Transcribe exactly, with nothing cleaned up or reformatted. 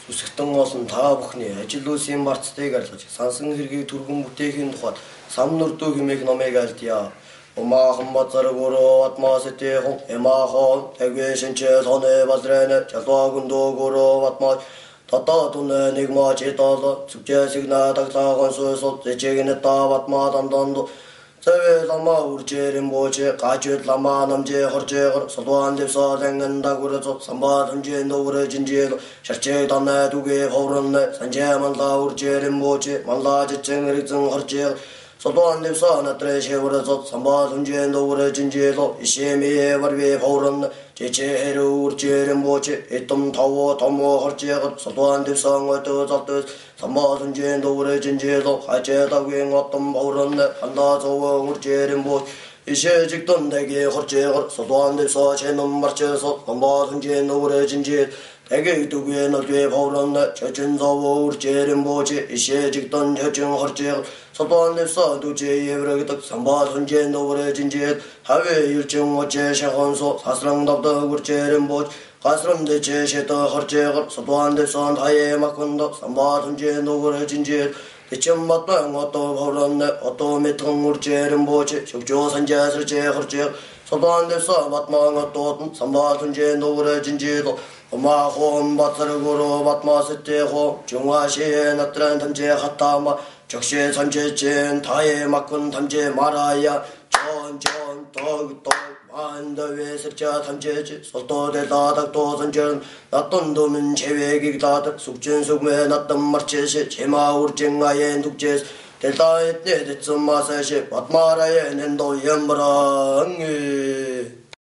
үсгтэн олон та бүхний ажил үйлсийн барцтайг арилгаж сансан хэргийг түргэн бүтээхийн тухайд самнурдуу хэмээх номыг альдъя. Умаахан базар гуроо атмаасэтэйхон эмаахон тагвэшэнчээ соне базрэне чалуагундоо гуроо атмаа татаатуне нигма читала цүкчэсигна тагтаахон суусот зэчэгэнэ тааватмаа дамданду Савэ лама урчэрэн боочэ гачэд лама намжэ хорчэгэр солуан дэвсаа лэнгэнда гурэцо самбаа хэмжээ нөврэ жинжээ шарчээ танэ дугэ ховрэнэ санжээ манла урчэрэн боочэ манла жэчэн рэгзэн хорчэг солуан дэвсаа натрэ шэврэцо самбаа хэмжээ нөврэ жинжээ ишэмие варвэ ховрэнэ жэчэ эрэ урчэрэн боочэ этэм таво томо хорчэг солуан дэвсаа ngötö залтэ самбаа хэмжээ нөврэ жинжээ хачэдагэн отом ховрэнэ хандаа урчэрэн бо 이시직던 내게 hor제거 소도안데서 제놈 말쳐서 건보선 제 노래 진지 대게 두개 너게 보런네 저준서 ur제른 보지 이시직던 저준 hor제거 소도안데서 두제 예브르게 삼바선 제 노래 진지 하회 일정 어제 샤건소 사스랑답도 ur제른 보지 가스름데 제셰도 hor제거 소도안데서 다에 막건도 삼바선 제 노래 진지 대점 맞다 것도 보런네 어떠메 통ur제른 보지 적조선제를 제허제 소도안데서 맞마 것도 삼바순제 노래 진지도 엄마홈 바트르고로 맞마스테호 중화시에 나트란 탐제 하타마 적시에 선제진 다에 막군 탐제 말아야 전전 더더 만더웨 습자 탐제지 소도대다닥 도선전 나떤 도는 제외기 다닥 숙진숙매 나떤 말체시 제마우르쟁아의 독제 델타에 때 대쯤 마사시 맞마라에 낸도 연브랑이